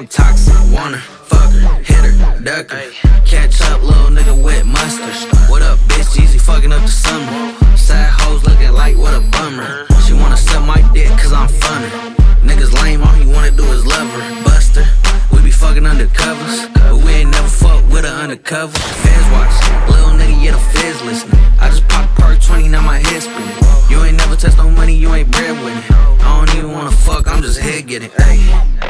I'm toxic, want her, fuck her, hit her, duck her. Catch up, little nigga with mustard. What up, bitch? Easy fucking up the summer. Sad hoes looking like what a bummer. She wanna suck my dick cause I'm funner. Niggas lame, all he wanna do is love her. Buster, we be fucking undercovers, but we ain't never fuck with her undercover. Feds watch, little nigga, yeah, the feds listening. I just popped perk 20, now my head spinning. You ain't never touched no money, you ain't bread with it. I don't even wanna fuck, I'm just head getting. Ayy.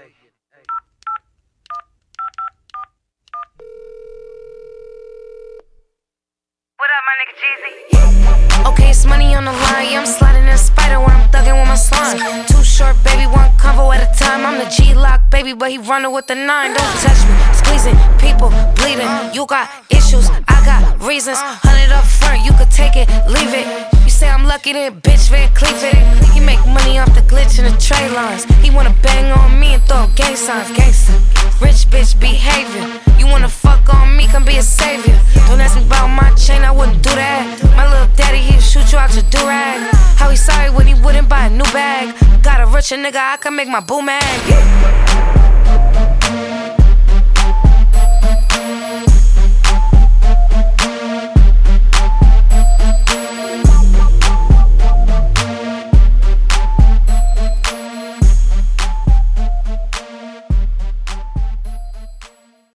What up, my nigga Jeezy? Okay, it's money on the line. Yeah, I'm sliding in a spider when I'm thugging with my slime. Too short, baby, one convo at a time. I'm the G-Lock, baby, but he running with the 9. Don't touch me, squeezing, people bleeding. You got issues, I got reasons. 100 up front, you could take it, leave it. You say I'm lucky, then bitch, Van Cleef it. He make money off the glitch in the tray lines. He wanna bang on me and throw up gang signs, gangsta. Rich bitch behavior. You wanna fuck on me, come be a savior. Don't ask me about my chain, I wouldn't do that. My little daddy, he'd shoot you out your do-rag. How he sorry when he wouldn't buy a new bag. Got a richer nigga, I can make my boo mad.